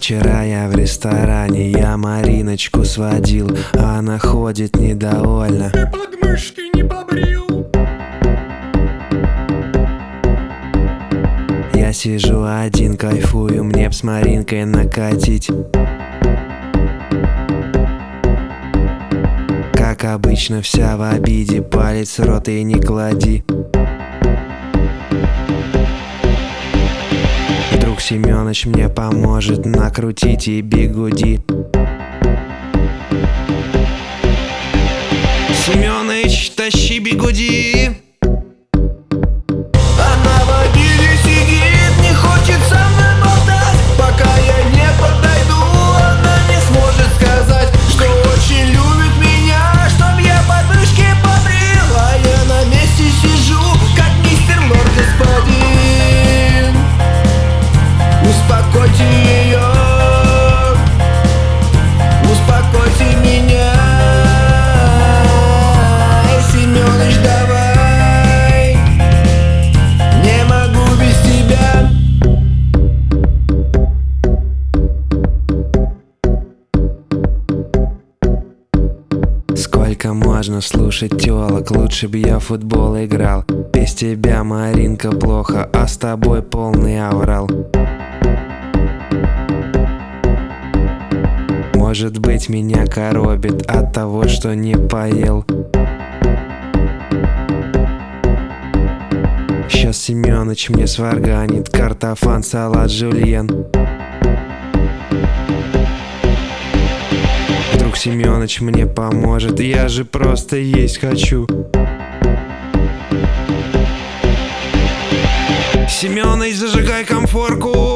Вчера я в ресторане, я Мариночку сводил, а она ходит недовольна. Ты подмышки не побрил. Я сижу один, кайфую, мне б с Маринкой накатить. Как обычно, вся в обиде, палец в рот и не клади. Друг Семёныч мне поможет накрутить и бигуди. Семёныч, тащи бигуди. Она в обиде сидит, не хочет со мной болтать. Пока я не подойду, она не сможет сказать, что очень любит меня, чтоб я подмышки побрил. А я на месте сижу, как мистер Лорд господин. Успокойте ее, успокойте меня. Семёныч, давай, не могу без тебя. Сколько можно слушать тёлок, лучше б я в футбол играл. Без тебя, Маринка, плохо, а с тобой полный аврал. Может быть, меня коробит от того, что не поел. Сейчас Семёныч мне сварганит картофан, салат, жульен. Вдруг Семёныч мне поможет, я же просто есть хочу. Семёныч, зажигай комфорку.